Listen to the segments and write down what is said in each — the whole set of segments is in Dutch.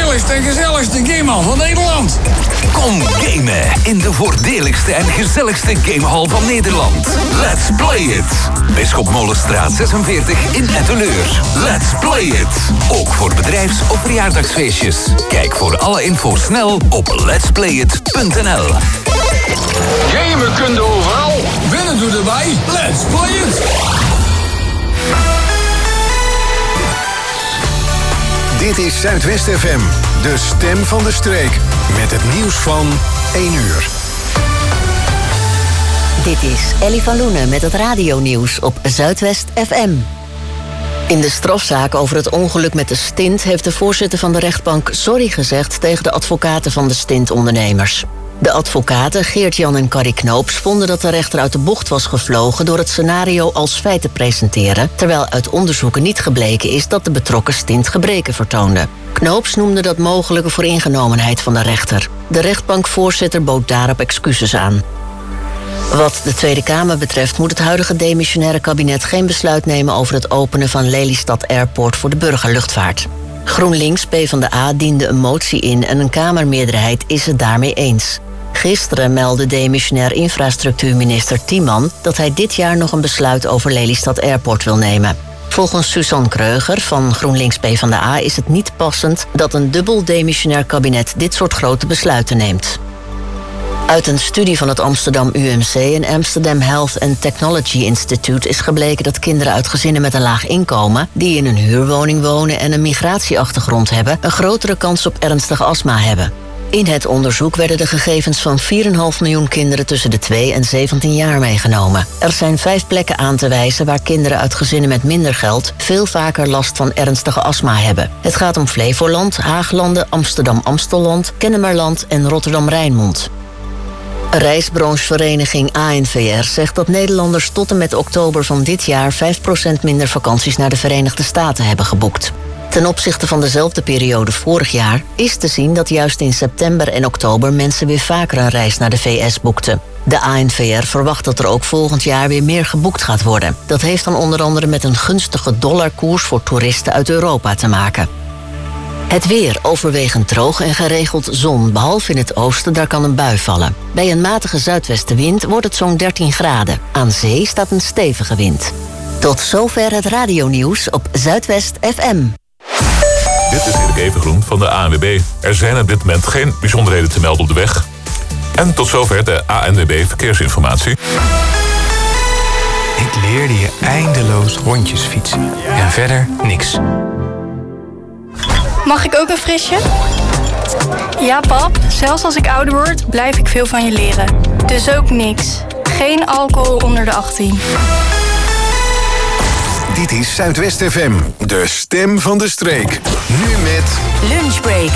voordeligste en gezelligste gamehal van Nederland. Kom gamen in de voordeligste en gezelligste gamehal van Nederland. Let's play it. Bisschopmolenstraat 46 in Etteleur. Let's play it. Ook voor bedrijfs- of verjaardagsfeestjes. Kijk voor alle info snel op letsplayit.nl. Gamen kun je overal. Winnen doe erbij. Let's play it. Dit is Zuidwest FM, de stem van de streek. Met het nieuws van 1 uur. Dit is Ellie van Loenen met het radionieuws op Zuidwest FM. In de strafzaak over het ongeluk met de stint heeft de voorzitter van de rechtbank sorry gezegd tegen de advocaten van de stintondernemers. De advocaten Geert-Jan en Carrie Knoops vonden dat de rechter uit de bocht was gevlogen door het scenario als feit te presenteren, terwijl uit onderzoeken niet gebleken is dat de betrokken stint gebreken vertoonde. Knoops noemde dat mogelijke vooringenomenheid van de rechter. De rechtbankvoorzitter bood daarop excuses aan. Wat de Tweede Kamer betreft moet het huidige demissionaire kabinet geen besluit nemen over het openen van Lelystad Airport voor de burgerluchtvaart. GroenLinks PvdA diende een motie in en een Kamermeerderheid is het daarmee eens. Gisteren meldde demissionair infrastructuurminister Tiemann dat hij dit jaar nog een besluit over Lelystad Airport wil nemen. Volgens Suzanne Kreuger van GroenLinks PvdA is het niet passend dat een dubbel demissionair kabinet dit soort grote besluiten neemt. Uit een studie van het Amsterdam UMC en Amsterdam Health and Technology Institute is gebleken dat kinderen uit gezinnen met een laag inkomen, die in een huurwoning wonen en een migratieachtergrond hebben, een grotere kans op ernstige astma hebben. In het onderzoek werden de gegevens van 4,5 miljoen kinderen tussen de 2 en 17 jaar meegenomen. Er zijn 5 plekken aan te wijzen waar kinderen uit gezinnen met minder geld veel vaker last van ernstige astma hebben. Het gaat om Flevoland, Haaglanden, Amsterdam-Amstelland, Kennemerland en Rotterdam-Rijnmond. Reisbranchevereniging ANVR zegt dat Nederlanders tot en met oktober van dit jaar 5% minder vakanties naar de Verenigde Staten hebben geboekt. Ten opzichte van dezelfde periode vorig jaar is te zien dat juist in september en oktober mensen weer vaker een reis naar de VS boekten. De ANVR verwacht dat er ook volgend jaar weer meer geboekt gaat worden. Dat heeft dan onder andere met een gunstige dollarkoers voor toeristen uit Europa te maken. Het weer overwegend droog en geregeld zon, behalve in het oosten, daar kan een bui vallen. Bij een matige zuidwestenwind wordt het zo'n 13 graden. Aan zee staat een stevige wind. Tot zover het radionieuws op Zuidwest FM. Dit is Erik Evengroen van de ANWB. Er zijn op dit moment geen bijzonderheden te melden op de weg. En tot zover de ANWB Verkeersinformatie. Ik leerde je eindeloos rondjes fietsen. En verder niks. Mag ik ook een frisje? Ja, pap. Zelfs als ik ouder word, blijf ik veel van je leren. Dus ook niks. Geen alcohol onder de 18. Dit is Zuidwest FM, de stem van de streek. Nu met Lunchbreak.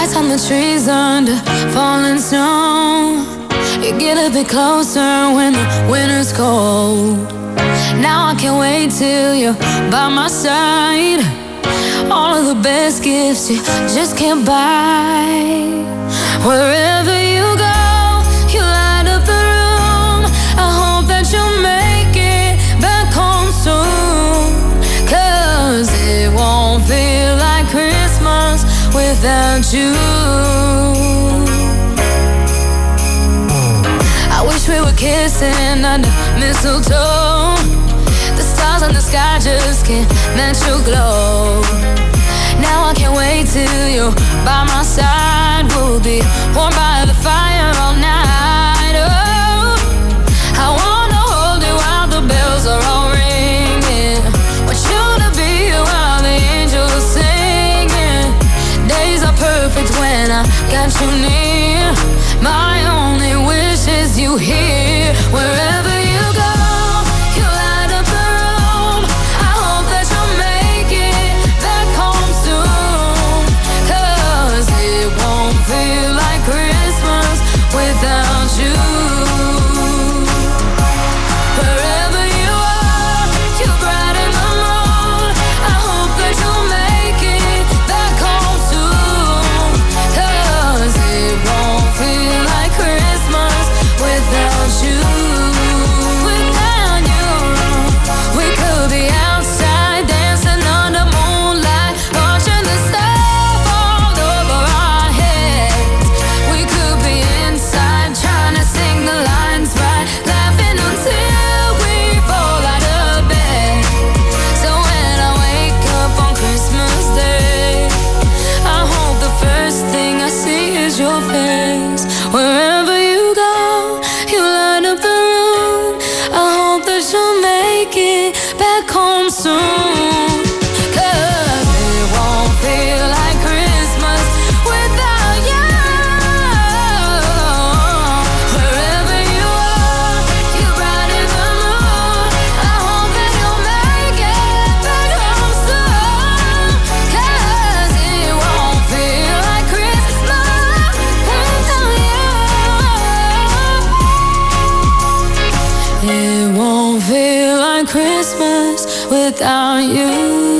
lights on the trees under falling snow. You get a bit closer when the winter's cold. Now I can't wait till you're by my side. All of the best gifts you just can't buy. Wherever you go, you light up the room. I hope that you'll make it back home soon. 'Cause it won't feel like Christmas without you. I wish we were kissing under mistletoe. The stars in the sky just can't match your glow. Now I can't wait till you're by my side. We'll be warm by the fire all night. Oh, I wanna hold you while the bells are all ringing. Want you to be here while the angels singing. Days are perfect when I got you near. My only wish is you here. Wherever you go, you light up the room. I hope that you'll make it back home soon. 'Cause it won't feel like Christmas without you. Wherever you are, you're bright in the moon. I hope that you'll make it back home soon. 'Cause it won't feel like Christmas without you. Without you, we could be outside dancing under moonlight, watching the snow fall over our heads. We could be inside trying to sing the lines right, laughing until we fall out of bed. So when I wake up on Christmas Day, I hope the first thing I see is your face. Wherever you go, you light up the room. I hope that you'll make it back home soon. 'Cause it won't feel like Christmas without you. Wherever you are, you're bright in the moon. I hope that you'll make it back home soon. 'Cause it won't feel like Christmas without you. It won't feel like Christmas without you.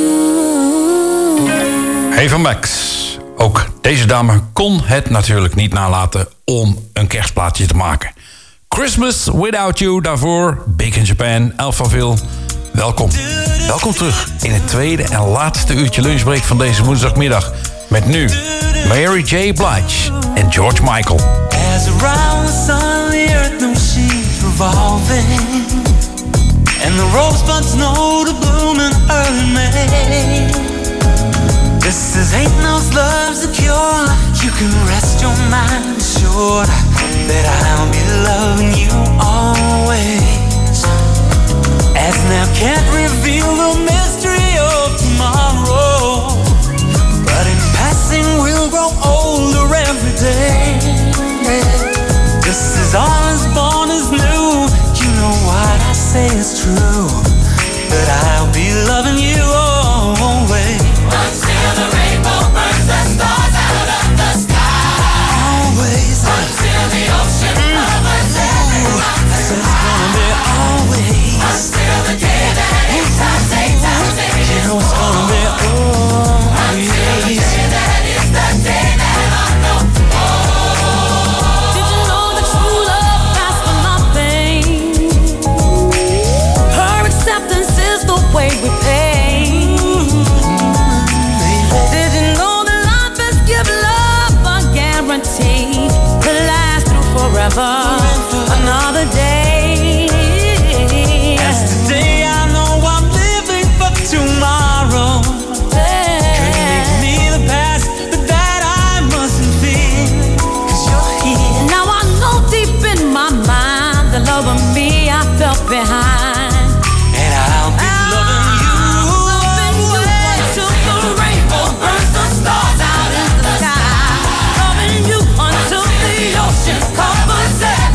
Eva Max. Ook deze dame kon het natuurlijk niet nalaten om een kerstplaatje te maken. Christmas Without You, daarvoor Big in Japan, Alphaville. Welkom. Welkom terug in het tweede en laatste uurtje lunchbreak van deze woensdagmiddag. Met nu Mary J. Blige en George Michael. As around the sun, the earth knows she's revolving, and the rosebuds know to bloom in early May. This is ain't no love's a cure. You can rest your mind assured that I'll be loving you always. As now can't reveal the mystery of tomorrow, but in passing we'll grow older every day. This is all as born as new. You know what I say is true, that I'll be loving you always. Until the rainbow burns the stars out of the sky. Always. Until the ocean covers every mountain. This is gonna be always. Until the day that eight times eight. You know it's gonna be always. Until the day that is the day that I know. Did you know that true love lasts for nothing? Her acceptance is the way we pay. Did you know that life is give love a guarantee to last through forever? Another day. As today I know I'm living for tomorrow. Couldn't make me the past, but that I mustn't fear. 'Cause you're here. Now I know deep in my mind the love of me I felt behind. And I'll be loving you until the rainbow burns the stars out in the sky. Loving you until the ocean covers every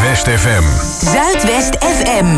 Zuidwest FM. Zuidwest FM.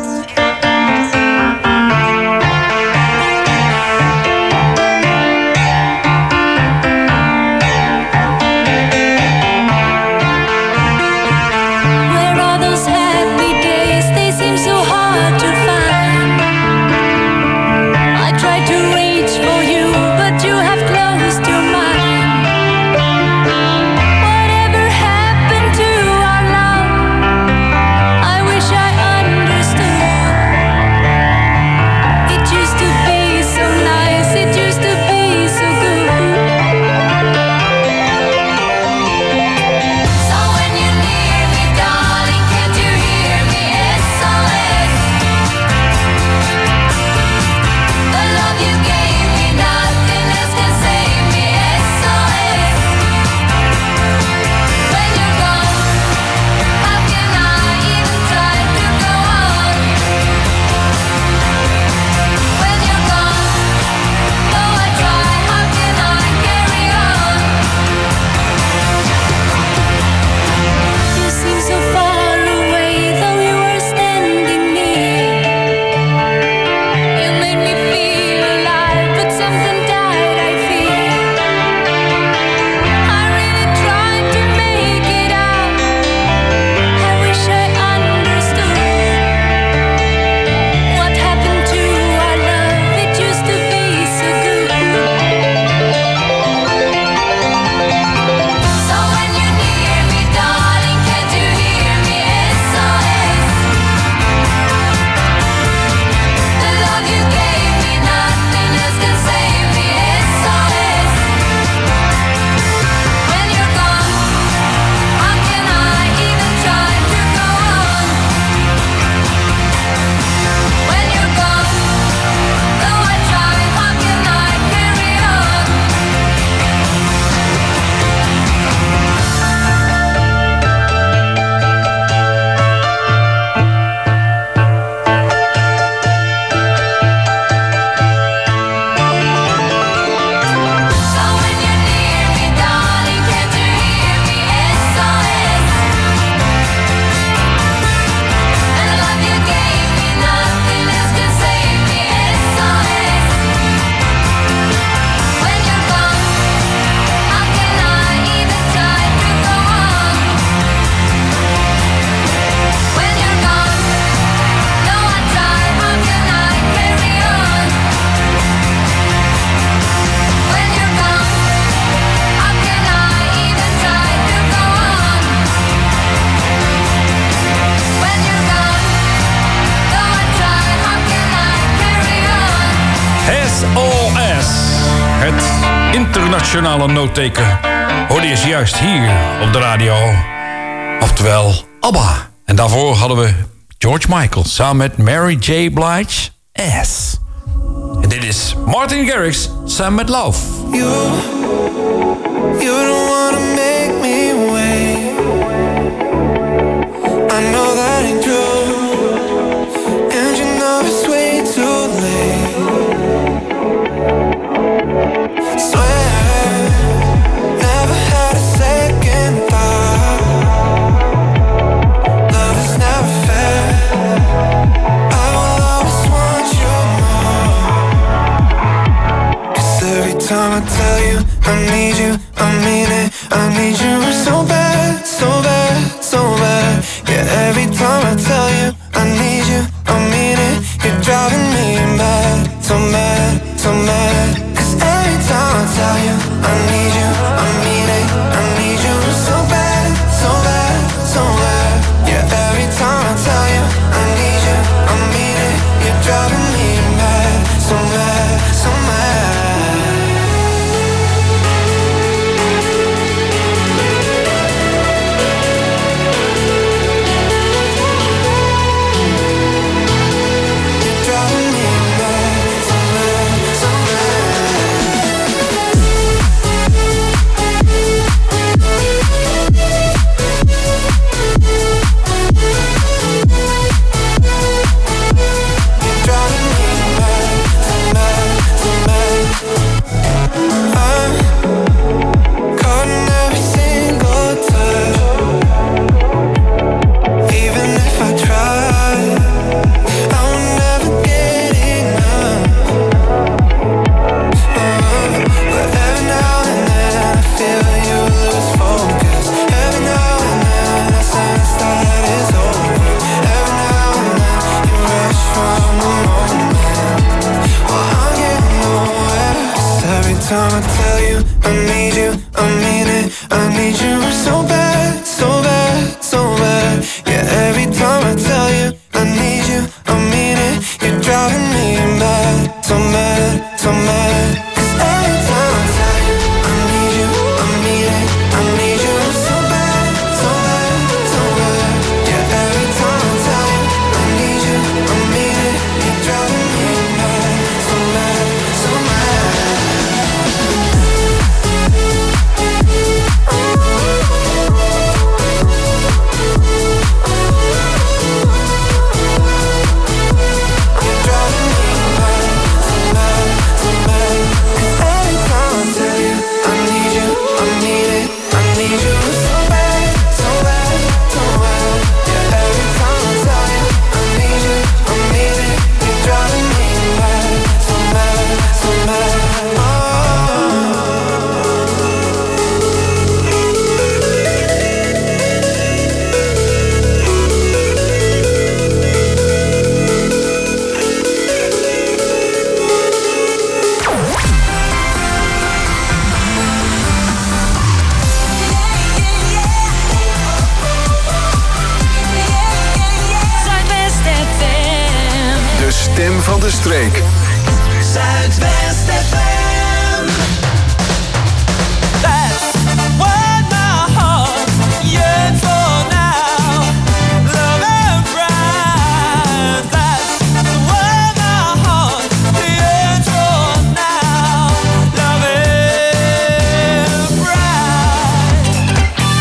Internationale noodteken hoorde je juist hier op de radio. Oftewel ABBA. En daarvoor hadden we George Michael samen met Mary J. Blige, S. En dit is Martin Garrix samen met Love. You don't wanna make me wait. I know that ain't true. And you know it's way too late. Swear, never had a second thought. Love is never fair. I will always want you more. 'Cause every time I tell you I need you, I mean it. I need you so bad, so bad, so bad. Yeah, every time I tell you I need you, I mean it. You're driving me mad, so mad, so mad. 'Cause every time I tell you I need you, I mean it. I need you so bad, so bad, so bad. Yeah, every time I tell you I need you, I mean it. You're driving me mad, so mad, so mad. stem van de streek. Zuidwest FM. That's what my heart yearns for now. Love and pride. That's what my heart yearns for now. Love and pride.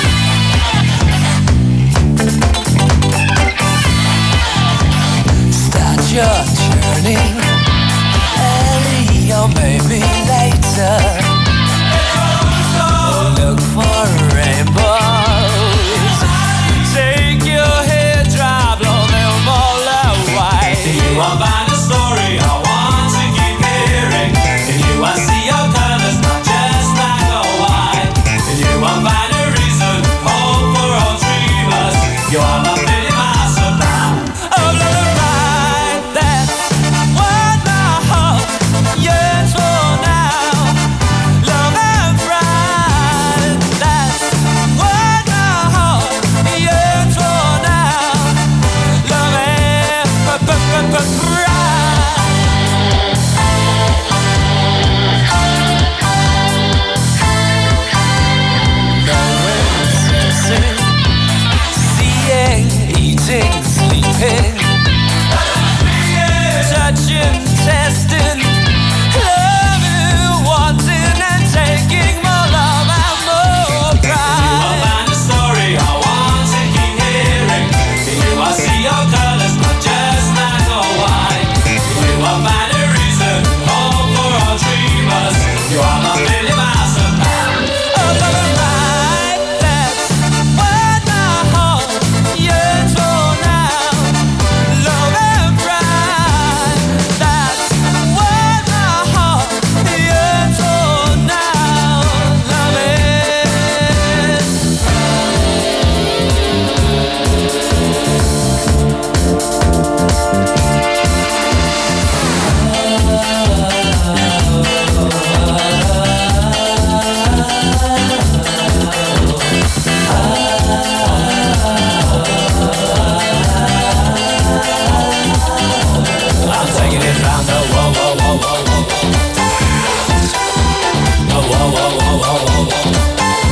Start your journey early or maybe later. Look for rainbows. Take your hair dry, blow them all away. You will find a story I want to keep hearing. And you will see your colors, not just black or white. And you will find a reason, hope for all dreamers. You are my pretty master now. Of love and pride, that's what my heart yearns for now. Love and pride, that's what my heart yearns for now. Love and pride. Seeing, eating, sleeping, touching, testing, loving, wanting, and taking more love and more pride. You will find a story I want to keep hearing. You will see your colors, not just black or white. You will find a reason, hope for all dreamers. You are my Billy Master now. Of love and pride, that's what my heart yearns for now. Love and pride, that's what my heart yearns for now. Love I'm taking it round the whoa, whoa, whoa, whoa, whoa, whoa. Whoa, whoa, whoa, whoa, whoa, whoa, whoa.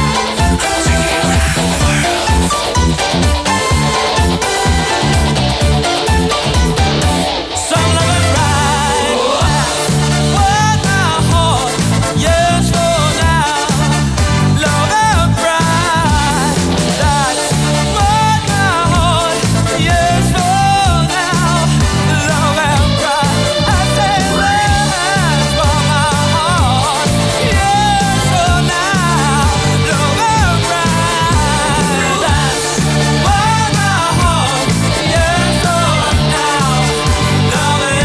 Some love and pride, what my heart yearns for now. Love and pride, that's what my heart yearns for now. Love and pride, I say that's what my heart yearns for now. Love and pride, that's what my heart yearns for now. Love and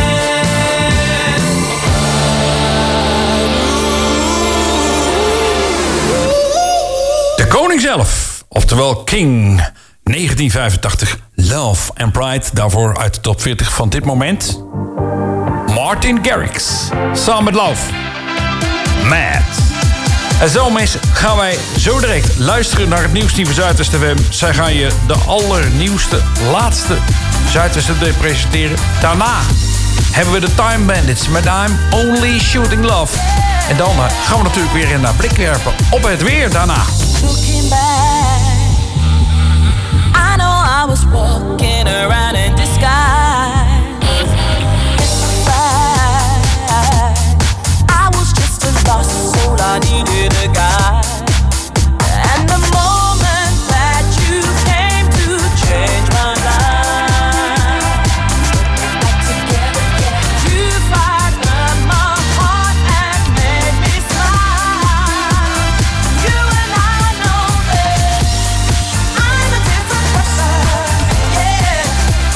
De koning zelf, oftewel King. 1985, Love and Pride. Daarvoor uit de top 40 van dit moment. Martin Garrix, samen met Love. Mad. En zo mensen gaan wij zo direct luisteren naar het nieuwsteam van Zuidwest FM. Zij gaan je de allernieuwste, laatste Zuidwest FM presenteren. Daarna hebben we de Time Bandits met I'm Only Shooting Love. En dan gaan we natuurlijk weer naar blik werpen op het weer daarna. Looking back, I know I was walking around in disguise. I was just a lost soul, I needed a guide. And the moment that you came to change my life, you frightened my heart and made me smile. You and I know that I'm a different person, yeah.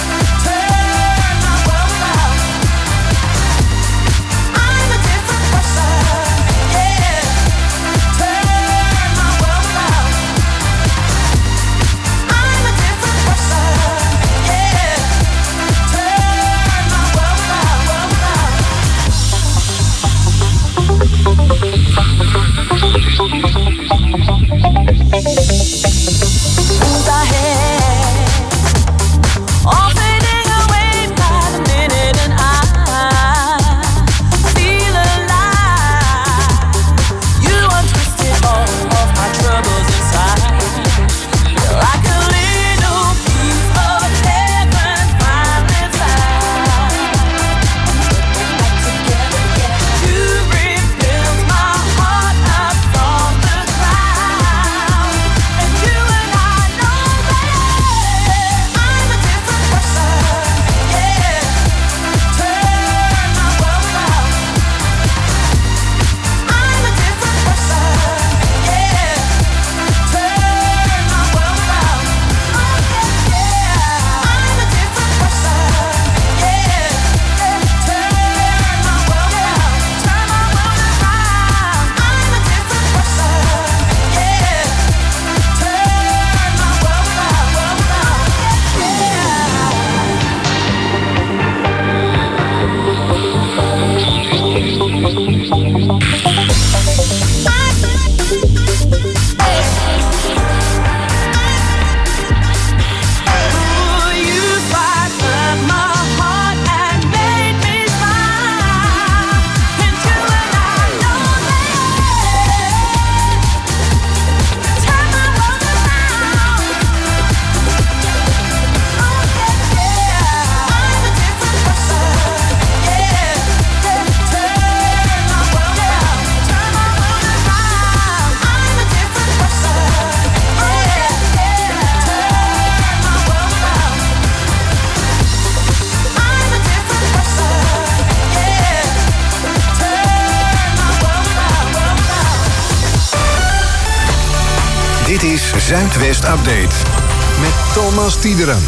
Dit is Zuidwest Update met Thomas Tiederen.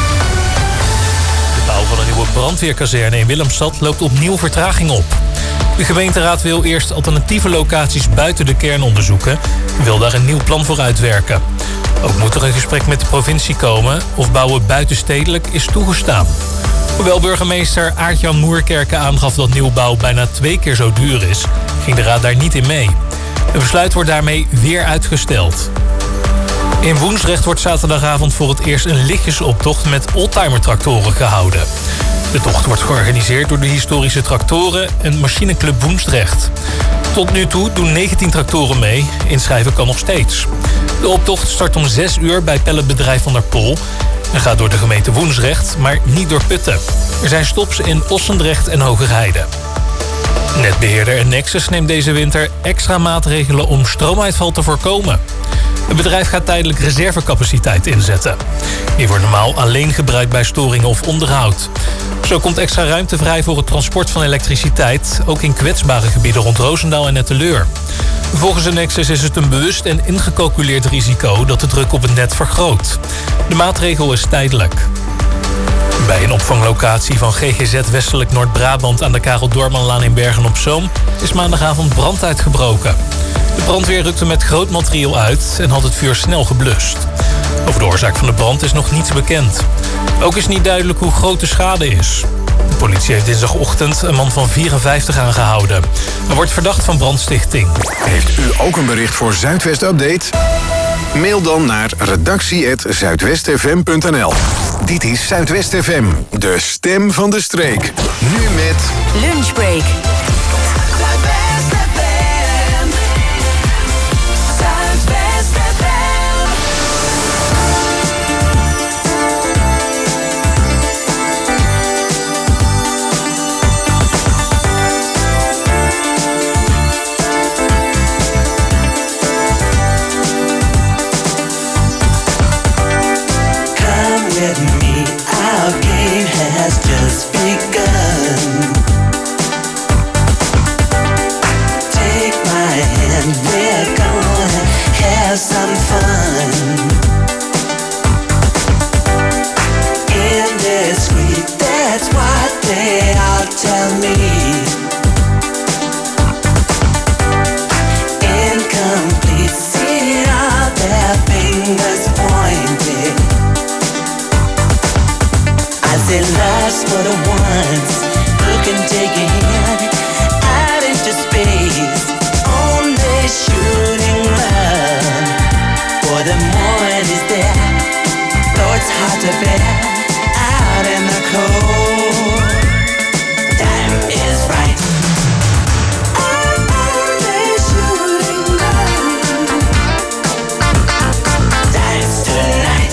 De bouw van een nieuwe brandweerkazerne in Willemstad loopt opnieuw vertraging op. De gemeenteraad wil eerst alternatieve locaties buiten de kern onderzoeken en wil daar een nieuw plan voor uitwerken. Ook moet er een gesprek met de provincie komen of bouwen buitenstedelijk is toegestaan. Hoewel burgemeester Aart-Jan Moerkerke aangaf dat nieuwbouw bijna 2 keer zo duur is, ging de raad daar niet in mee. Het besluit wordt daarmee weer uitgesteld. In Woensdrecht wordt zaterdagavond voor het eerst een lichtjesoptocht met oldtimer-tractoren gehouden. De tocht wordt georganiseerd door de historische tractoren en machineclub Woensdrecht. Tot nu toe doen 19 tractoren mee. Inschrijven kan nog steeds. De optocht start om 6 uur bij pelletbedrijf Van der Pol en gaat door de gemeente Woensdrecht, maar niet door Putten. Er zijn stops in Ossendrecht en Hogerheide. Netbeheerder Nexus neemt deze winter extra maatregelen om stroomuitval te voorkomen. Het bedrijf gaat tijdelijk reservecapaciteit inzetten. Die wordt normaal alleen gebruikt bij storingen of onderhoud. Zo komt extra ruimte vrij voor het transport van elektriciteit, ook in kwetsbare gebieden rond Roosendaal en Etteleur. Volgens de Nexus is het een bewust en ingecalculeerd risico dat de druk op het net vergroot. De maatregel is tijdelijk. Bij een opvanglocatie van GGZ Westelijk Noord-Brabant aan de Karel Doormanlaan in Bergen-op-Zoom is maandagavond brand uitgebroken. De brandweer rukte met groot materieel uit en had het vuur snel geblust. Over de oorzaak van de brand is nog niets bekend. Ook is niet duidelijk hoe groot de schade is. De politie heeft dinsdagochtend een man van 54 aangehouden. Hij wordt verdacht van brandstichting. Heeft u ook een bericht voor Zuidwest Update? Mail dan naar redactie@zuidwestfm.nl. Dit is Zuidwest FM, de stem van de streek. Nu met Lunchbreak. Just begun. Take my hand, we're gonna have some fun. Indiscreet, that's what they all tell me. Incomplete, see all their fingers pointed. I say love's for the ones who can take a hand out into space. Only shooting love for the morning is there. Though it's hard to bear out in the cold. Time is right. I'm only shooting love. Time's tonight.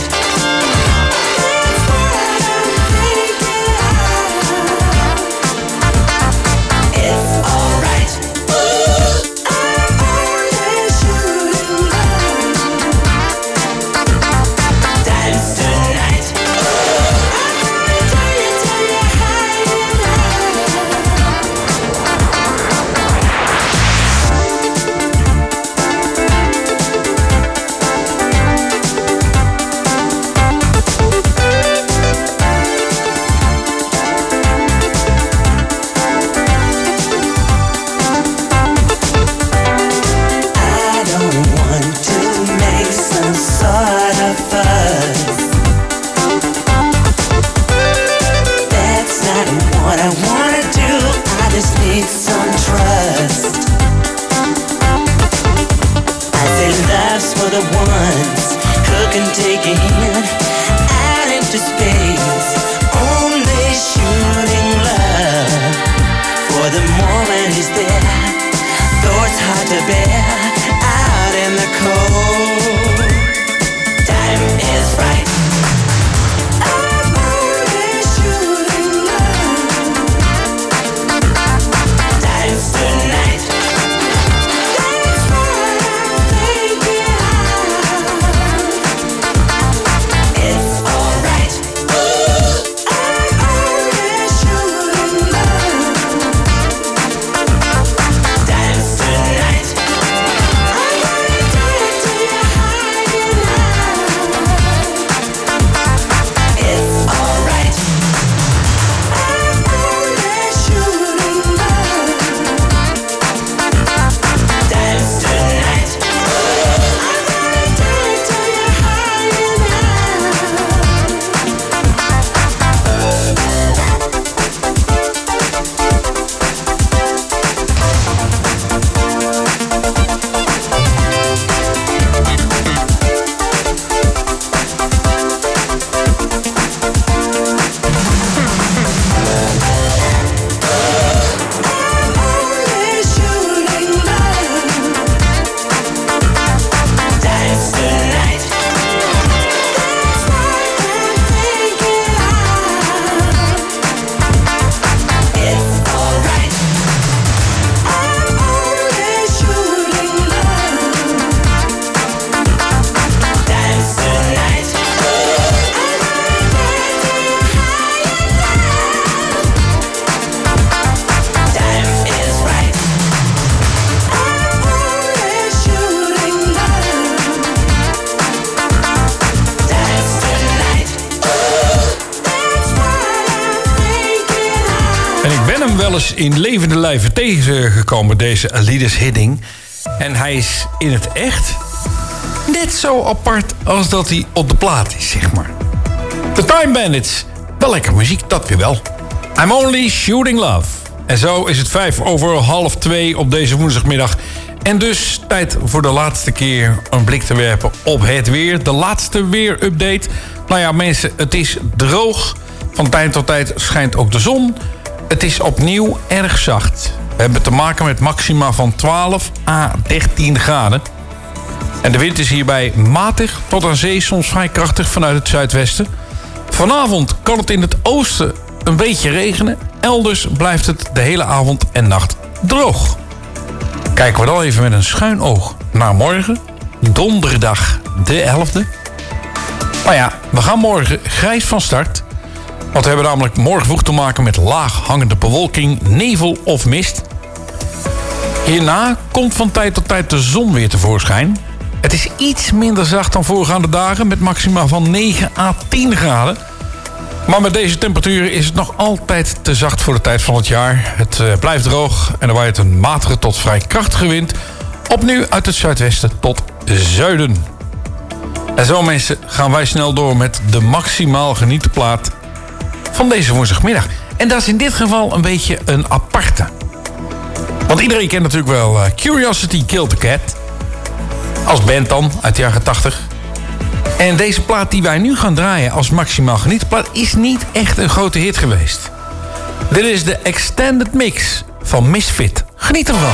wel eens in levende lijven tegengekomen, deze Alides Hidding. En hij is in het echt net zo apart als dat hij op de plaat is, zeg maar. The Time Bandits. Wel lekker muziek, dat weer wel. I'm Only Shooting Love. En zo is het 1:05 op deze woensdagmiddag. En dus tijd voor de laatste keer een blik te werpen op het weer. De laatste weerupdate. Nou ja, mensen, het is droog. Van tijd tot tijd schijnt ook de zon. Het is opnieuw erg zacht. We hebben te maken met maxima van 12 à 13 graden. En de wind is hierbij matig tot aan zee, soms vrij krachtig vanuit het zuidwesten. Vanavond kan het in het oosten een beetje regenen. Elders blijft het de hele avond en nacht droog. Kijken we dan even met een schuin oog naar morgen. Donderdag de 11e. Nou ja, we gaan morgen grijs van start. Want we hebben namelijk morgen vroeg te maken met laag hangende bewolking, nevel of mist. Hierna komt van tijd tot tijd de zon weer tevoorschijn. Het is iets minder zacht dan voorgaande dagen met maxima van 9 à 10 graden. Maar met deze temperaturen is het nog altijd te zacht voor de tijd van het jaar. Het blijft droog en er waait een matige tot vrij krachtige wind. Opnieuw uit het zuidwesten tot zuiden. En zo mensen gaan wij snel door met de maximaal genieten plaat van deze woensdagmiddag. En dat is in dit geval een beetje een aparte. Want iedereen kent natuurlijk wel Curiosity Killed the Cat. Als band dan, uit de jaren 80. En deze plaat die wij nu gaan draaien als maximaal genietenplaat is niet echt een grote hit geweest. Dit is de Extended Mix van Misfit. Geniet ervan.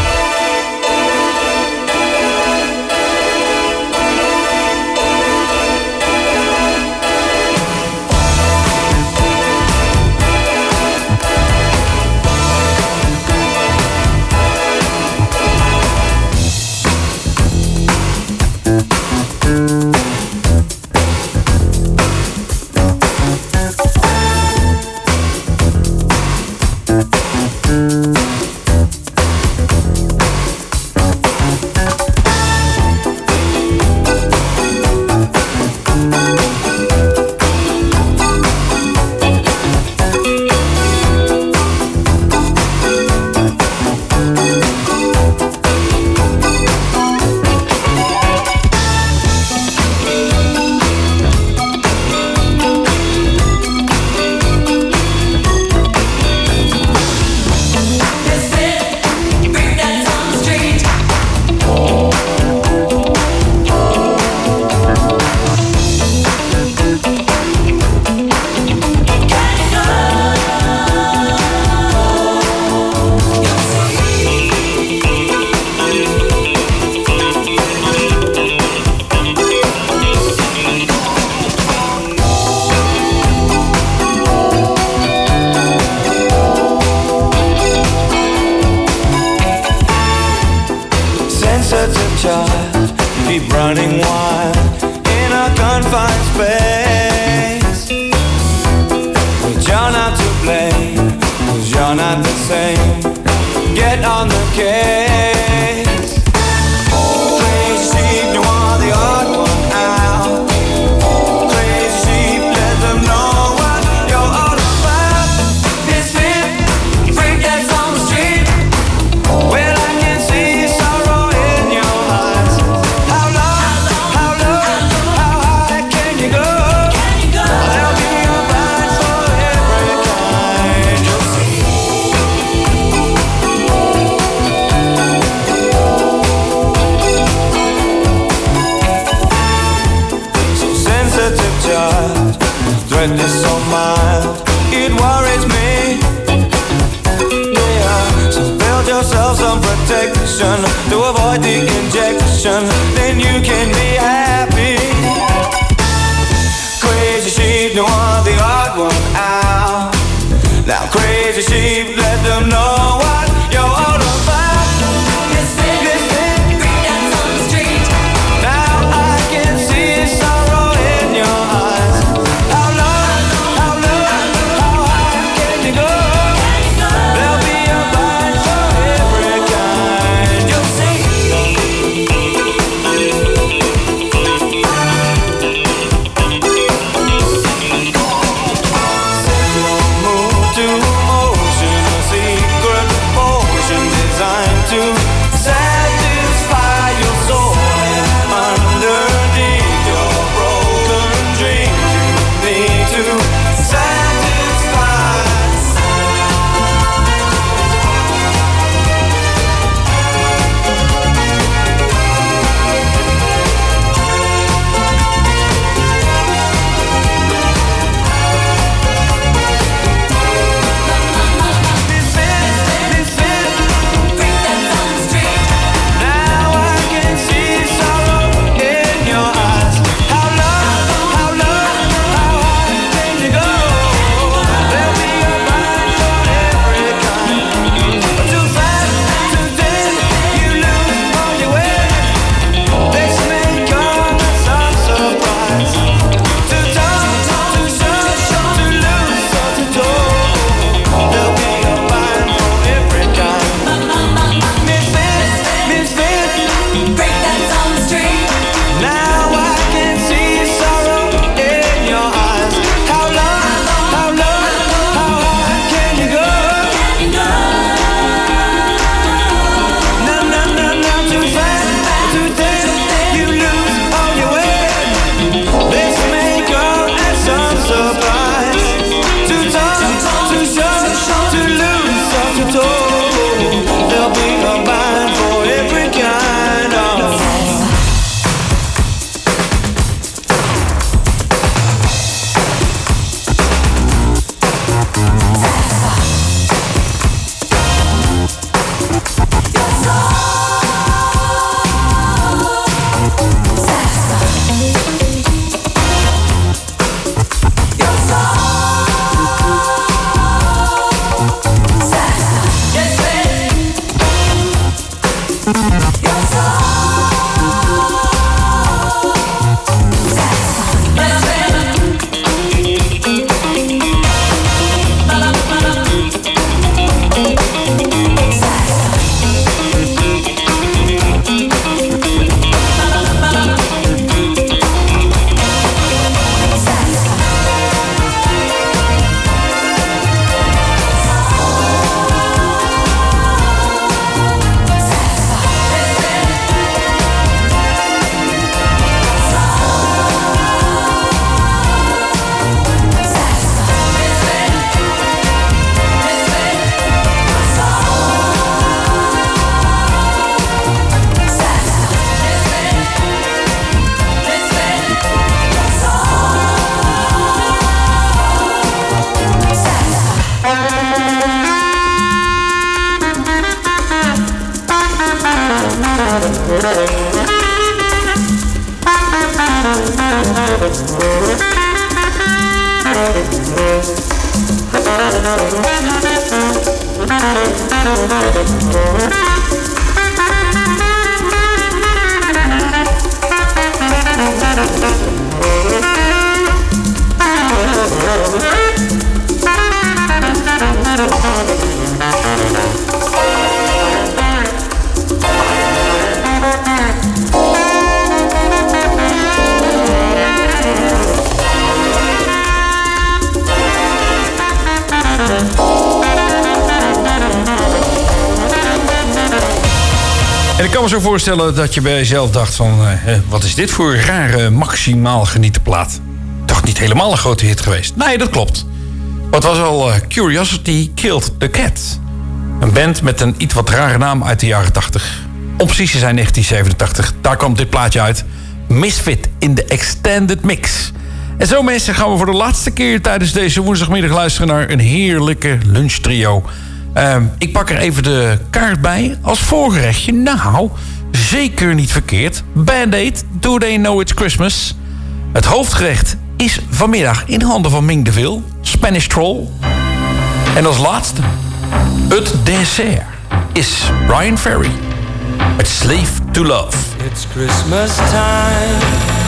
En ik kan me zo voorstellen dat je bij jezelf dacht van... wat is dit voor een rare maximaal genieten plaat? Toch niet helemaal een grote hit geweest? Nee, dat klopt. Wat was al Curiosity Killed the Cat? Een band met een iets wat rare naam uit de jaren 80. Om precies te zijn 1987. Daar kwam dit plaatje uit. Misfit in de Extended Mix. En zo mensen gaan we voor de laatste keer tijdens deze woensdagmiddag luisteren naar een heerlijke lunchtrio. Ik pak er even de kaart bij als voorgerechtje. Nou, zeker niet verkeerd. Band-Aid, Do They Know It's Christmas. Het hoofdgerecht is vanmiddag in handen van Ming DeVille, Spanish Troll. En als laatste, het dessert is Brian Ferry met Slave to Love. It's Christmas time.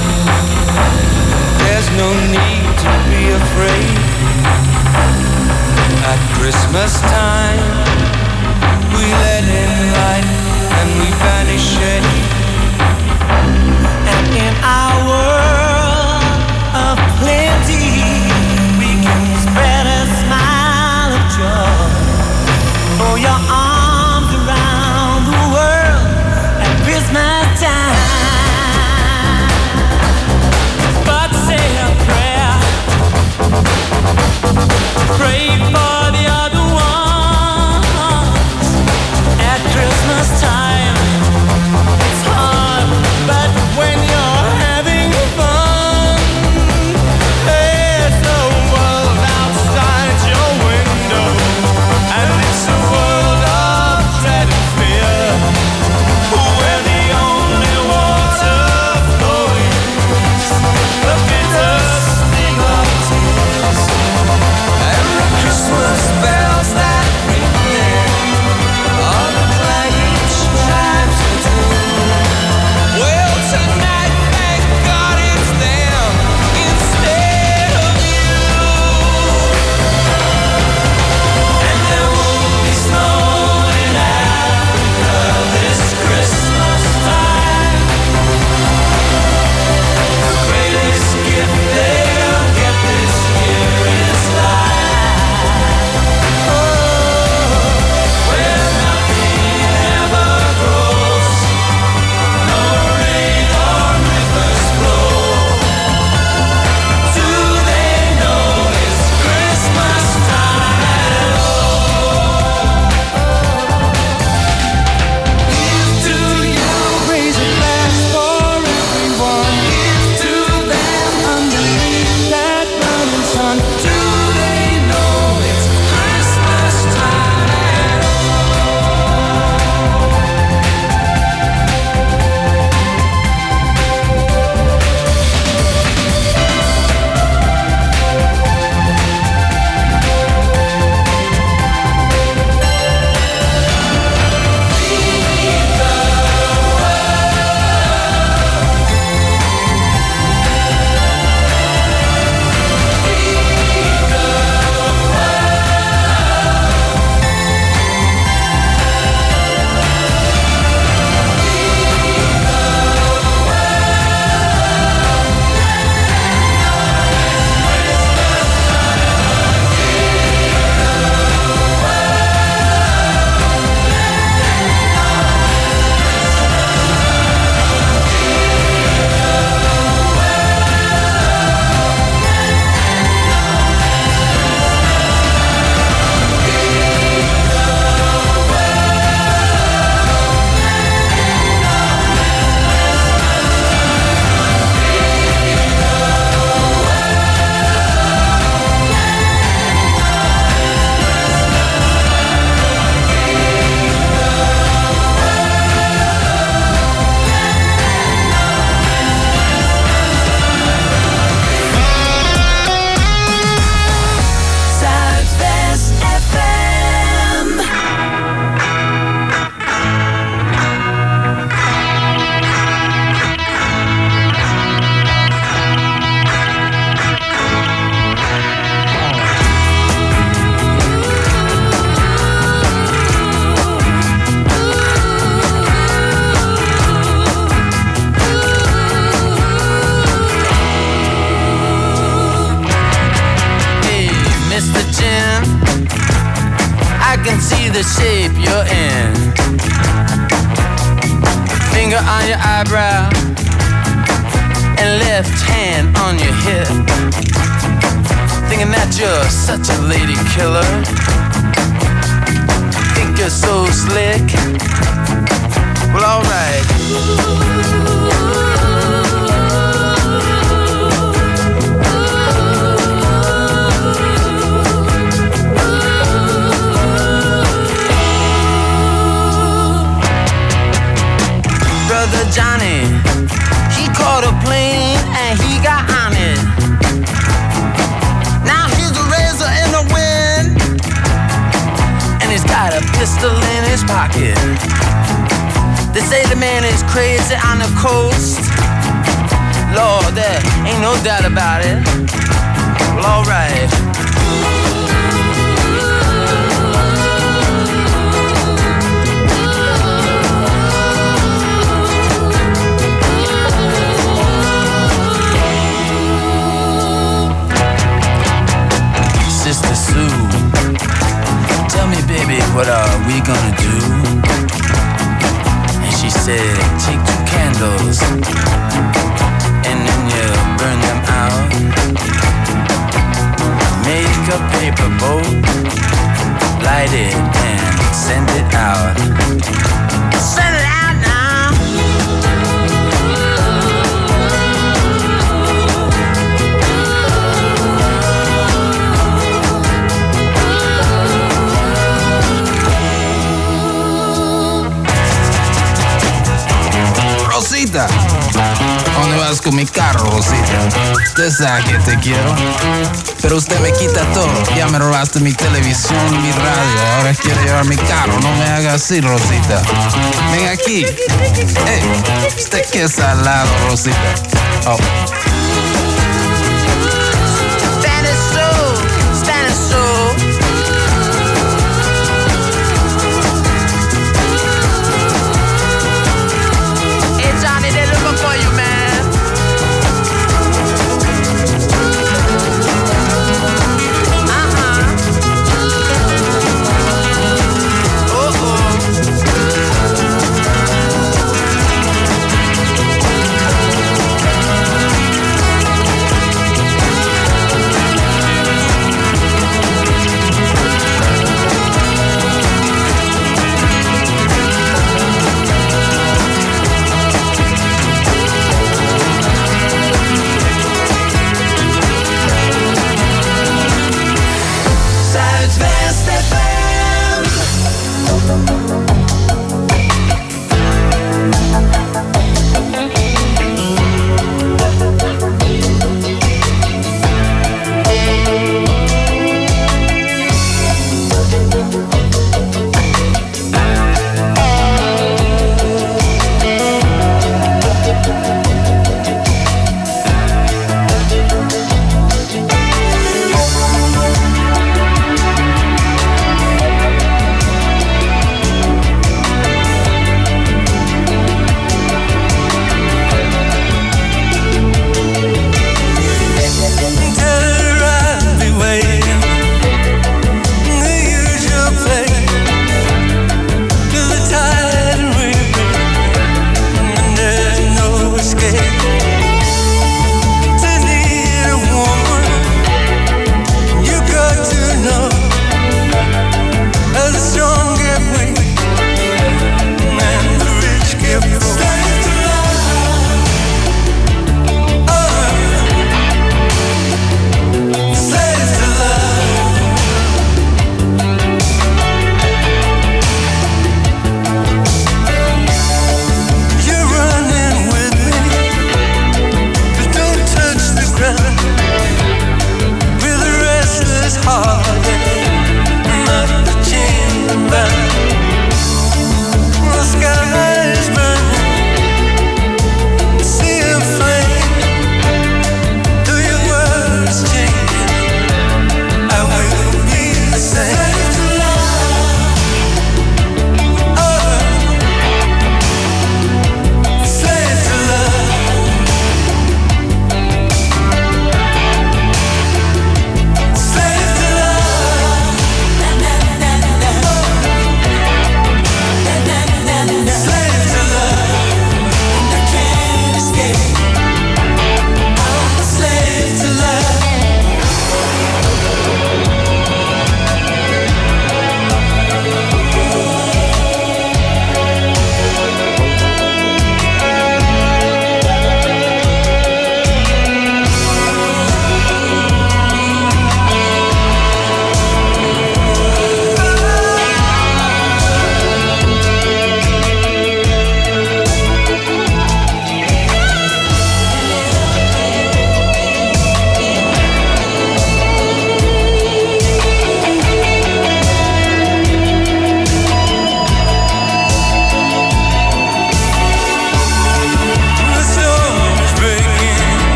There's no need to be afraid. At Christmas time, we let in light and we banish shade. And in our world of plenty, we can spread a smile of joy. For your arms around the world at Christmas time. But say a prayer, pray for the other ones. At Christmas time, it's see the shape you're in. Finger on your eyebrow and left hand on your hip. Thinking that you're such a lady killer. Think you're so slick. Well, alright. Brother Johnny, he caught a plane and he got on it. Now he's a razor in the wind, and he's got a pistol in his pocket. They say the man is crazy on the coast. Lord, there ain't no doubt about it. Well, alright. Sister Sue, tell me, baby, what are we gonna do? And she said, take 2 candles and then you burn them out. Make a paper boat, light it and send it out. Send it out now. Rosita, ¿dónde vas con mi carro, Rosita? Usted sabe que te quiero, pero usted me quita todo. Ya me robaste mi televisión y mi radio, ahora quiere llevar mi carro. No me haga así, Rosita. Ven aquí. Hey, usted que salado, Rosita. Oh. Spanish soul, Spanish soul. Hey Johnny, they're looking for you, man.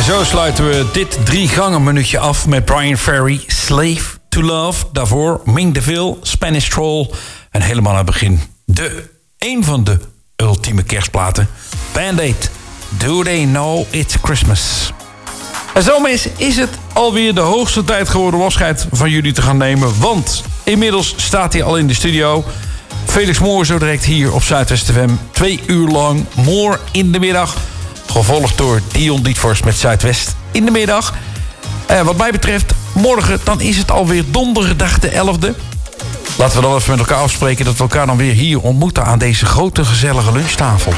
En zo sluiten we dit 3-gangen minuutje af met Brian Ferry, Slave to Love. Daarvoor Ming DeVille, Spanish Troll. En helemaal aan het begin een van de ultieme kerstplaten. Band-Aid, Do They Know It's Christmas. En zo mensen is het alweer de hoogste tijd geworden om afscheid van jullie te gaan nemen. Want inmiddels staat hij al in de studio. Felix Moor zo direct hier op Zuidwest FM. 2 uur lang Moor in de middag. Gevolgd door Dion Dietvorst met Zuidwest in de middag. Wat mij betreft, morgen dan is het alweer donderdag de 11e. Laten we dan even met elkaar afspreken dat we elkaar dan weer hier ontmoeten aan deze grote gezellige lunchtafel.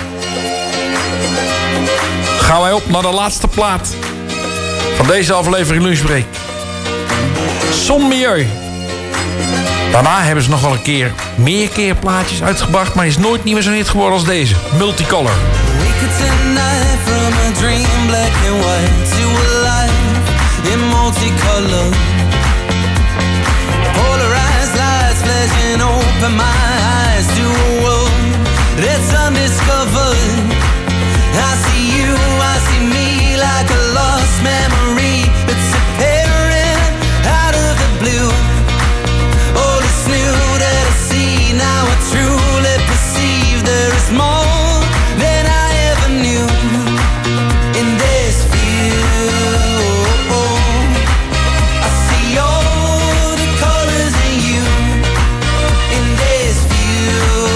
Gaan wij op naar de laatste plaat van deze aflevering Lunchbreak. Son Milieu. Daarna hebben ze nog wel een keer meer plaatjes uitgebracht, maar is nooit niet meer zo hit geworden als deze. Multicolor. Tonight from a dream black and white to a life in multicolor. Polarized lights flashing open my eyes to a world that's undiscovered. I see you, I see me like a lost memory that's appearing out of the blue. All is new that I see now, I truly perceive there is more than I ever knew in this view. I see all the colors in you in this view.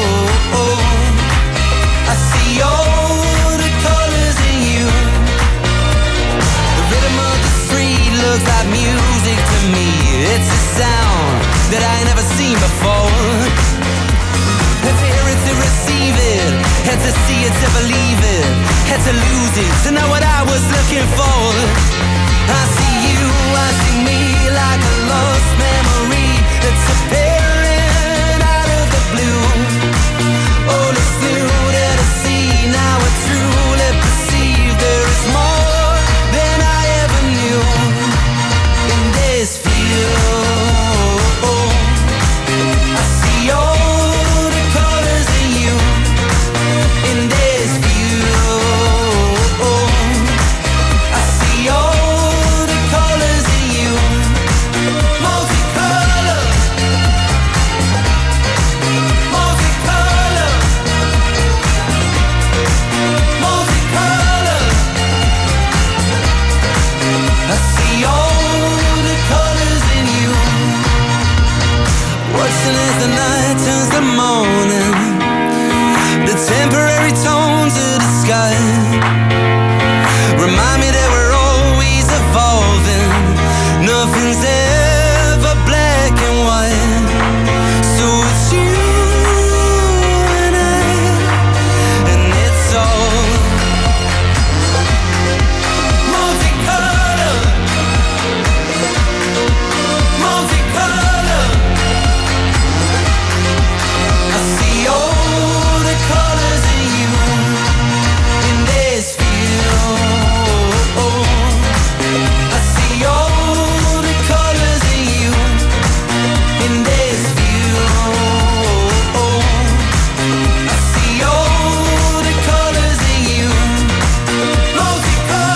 I see all the colors in you. The rhythm of the street looks like music to me. It's a sound that I ain't never seen before. Had to hear it to receive it, had to see it to believe it, had to lose it to know what I was looking for. I see you, I see me like a lost memory that's a